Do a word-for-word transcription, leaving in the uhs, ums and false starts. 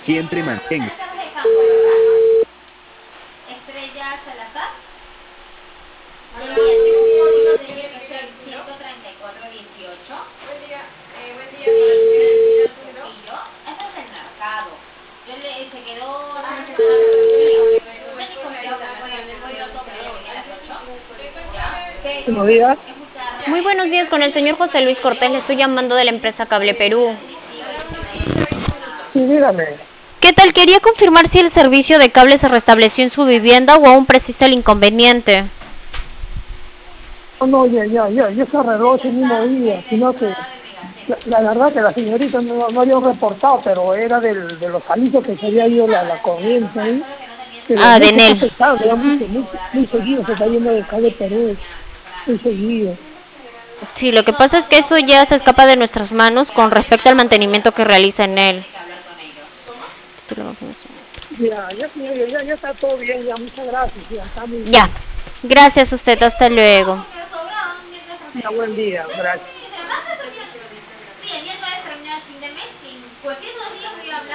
Siempre mantenga. Estrella Salazar. Buenos días, tengo un código de I F C ciento treinta y cuatro dieciocho. Buen día, eh, buen día con la señora Elvira Tulo. Eso es el mercado. Yo le, se quedó hace una semana con el mío. Usted ni comió, bueno, el pollo tope de venir a las ocho. Buenos días. Muy buenos días, con el señor José Luis Cortés, le estoy llamando de la empresa Cable Perú. Sí, dígame. ¿Qué tal? Quería confirmar si el servicio de cable se restableció en su vivienda o aún persiste el inconveniente. No, no, ya, ya, ya, ya se arregló ese mismo día, sino que la, la verdad que la señorita no, no había reportado, pero era del, de los avisos que se había ido la, la corriente ahí. Pero Ah, no de se está Enel. afectando, ya muy, Ujú. muy, muy seguido se está yendo de Cable Perú, muy seguido. Sí, lo que pasa es que eso ya se escapa de nuestras manos con respecto al mantenimiento que realiza Enel. Ya, ya, señor, ya, ya está todo bien, ya, muchas gracias, ya está muy Ya, bien. gracias a usted, hasta luego. Ya, buen día, gracias. Sí, el día nueve termina el fin de mes y cualquier dos días voy a hablar.